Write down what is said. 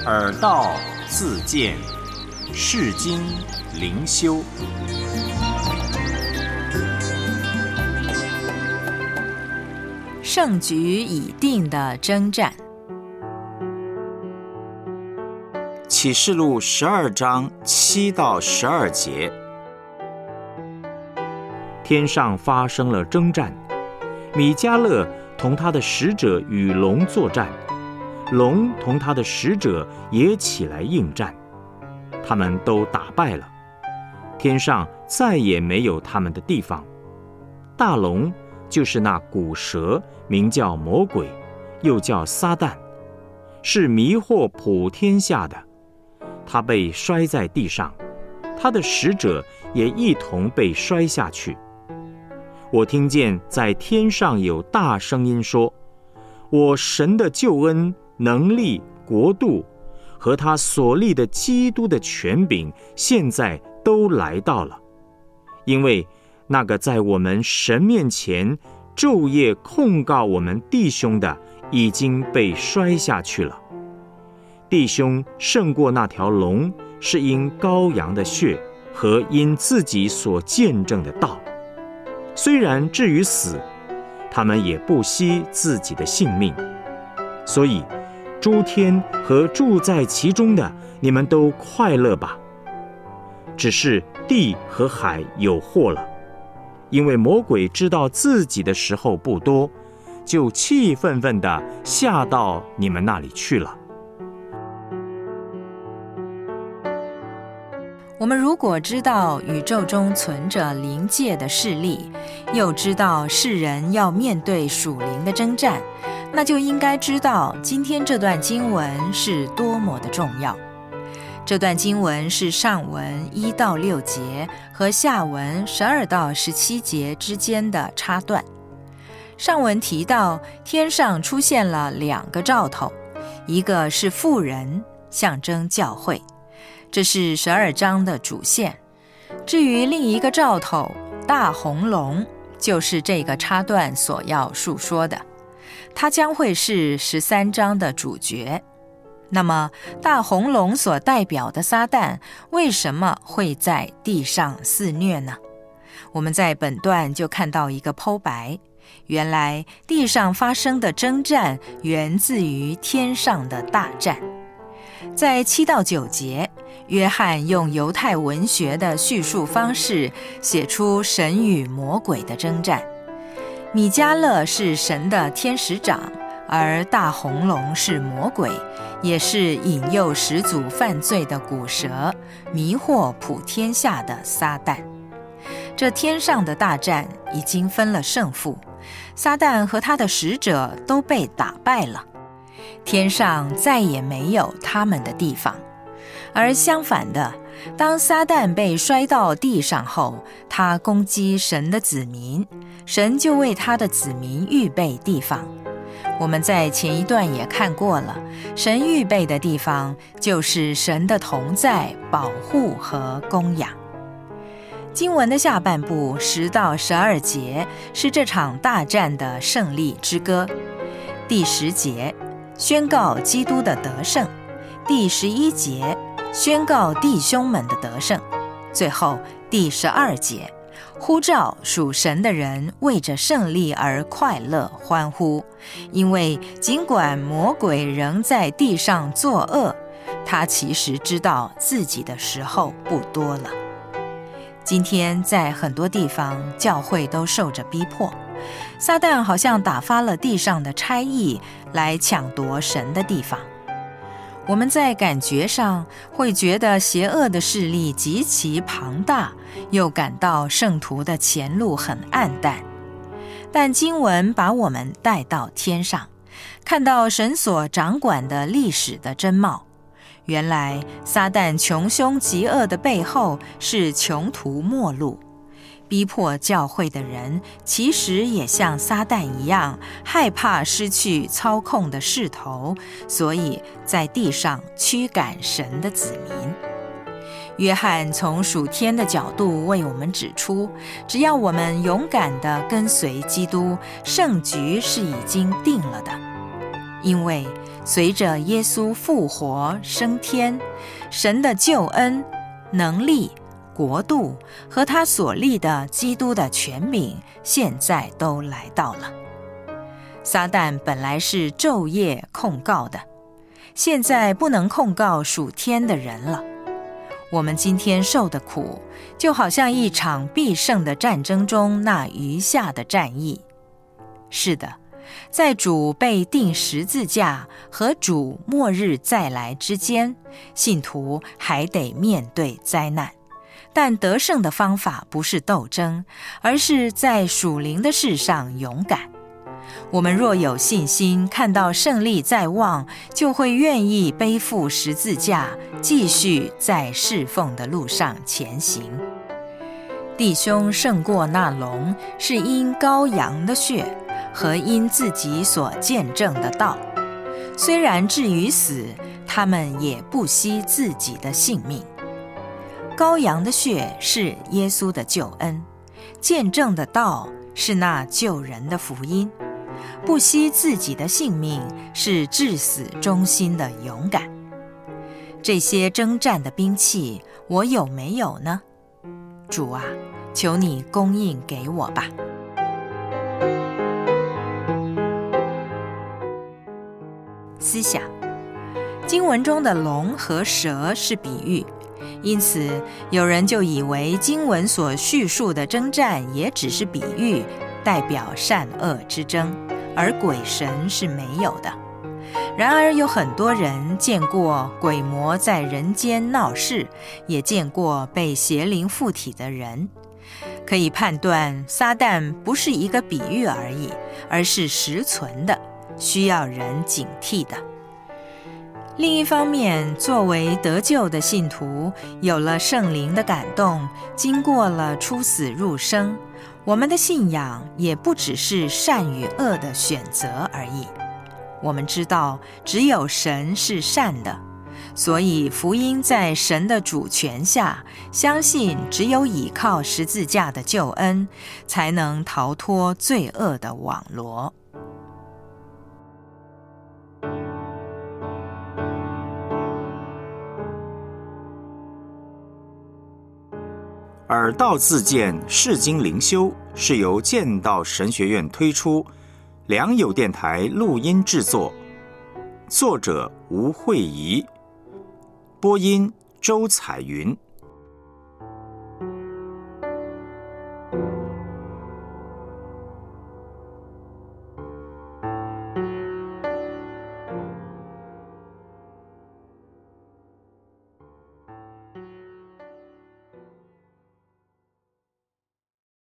耳道自见，世经灵修。 胜局已定的征战。 启示录12章7到12节。 天上发生了征战，米迦勒同他的使者与龙作战，龙同他的使者也起来应战，他们都打败了，天上再也没有他们的地方。大龙就是那古蛇，名叫魔鬼，又叫撒旦，是迷惑普天下的。他被摔在地上，他的使者也一同被摔下去。我听见在天上有大声音说，我神的救恩、能力、国度和他所立的基督的权柄现在都来到了，因为那个在我们神面前昼夜控告我们弟兄的已经被摔下去了。弟兄胜过那条龙，是因羔羊的血和因自己所见证的道。虽然至于死，他们也不惜自己的性命。所以诸天和住在其中的，你们都快乐吧。只是地和海有祸了，因为魔鬼知道自己的时候不多，就气愤愤地下到你们那里去了。 我们如果知道宇宙中存着灵界的势力，又知道世人要面对属灵的征战，那就应该知道今天这段经文是多么的重要。这段经文是上文1到6节和下文12到17节之间的插段。上文提到天上出现了2个兆头，一个是妇人，象征教会，这是12章的主线。至于另一个兆头大红龙，就是这个插段所要述说的，它将会是13章的主角。那么大红龙所代表的撒旦为什么会在地上肆虐呢？我们在本段就看到一个剖白，原来地上发生的征战源自于天上的大战。在7到9节，约翰用犹太文学的叙述方式写出神与魔鬼的征战。米迦勒是神的天使长，而大红龙是魔鬼，也是引诱始祖犯罪的古蛇，迷惑普天下的撒旦。这天上的大战已经分了胜负，撒旦和他的使者都被打败了，天上再也没有他们的地方。而相反的，当撒旦被摔到地上后，他攻击神的子民，神就为他的子民预备地方。我们在前一段也看过了，神预备的地方就是神的同在、保护和供养。经文的下半部10到12节是这场大战的胜利之歌。第10节宣告基督的得胜，第11节宣告弟兄们的得胜，最后第12节呼召属神的人为着胜利而快乐欢呼，因为尽管魔鬼仍在地上作恶，他其实知道自己的时候不多了。今天在很多地方，教会都受着逼迫，撒旦好像打发了地上的差役来抢夺神的地方。我们在感觉上会觉得邪恶的势力极其庞大，又感到圣徒的前路很暗淡。但经文把我们带到天上，看到神所掌管的历史的真貌。原来撒旦穷凶极恶的背后是穷途末路，逼迫教会的人其实也像撒旦一样，害怕失去操控的势头，所以在地上驱赶神的子民。约翰从属天的角度为我们指出，只要我们勇敢地跟随基督，胜局是已经定了的。因为随着耶稣复活升天，神的救恩、能力、国度和他所立的基督的权柄，现在都来到了。撒旦本来是昼夜控告的，现在不能控告属天的人了。我们今天受的苦，就好像一场必胜的战争中那余下的战役。是的，在主被钉十字架和主末日再来之间，信徒还得面对灾难。但得胜的方法不是斗争，而是在属灵的事上勇敢。我们若有信心，看到胜利在望，就会愿意背负十字架，继续在侍奉的路上前行。弟兄胜过那龙，是因羔羊的血和因自己所见证的道。虽然至于死，他们也不惜自己的性命。羔羊的血是耶稣的救恩，见证的道是那救人的福音。不惜自己的性命，是至死忠心的勇敢。这些征战的兵器，我有没有呢？主啊，求你供应给我吧。思想：经文中的龙和蛇是比喻，因此有人就以为经文所叙述的征战也只是比喻，代表善恶之争，而鬼神是没有的。然而有很多人见过鬼魔在人间闹事，也见过被邪灵附体的人，可以判断撒旦不是一个比喻而已，而是实存的，需要人警惕的。另一方面，作为得救的信徒，有了圣灵的感动，经过了出死入生，我们的信仰也不只是善与恶的选择而已。我们知道只有神是善的，所以福音在神的主权下，相信只有倚靠十字架的救恩，才能逃脱罪恶的网罗。 耳道自荐世经灵修是由剑道神学院推出，良友电台录音制作，作者吴慧仪，播音周彩云。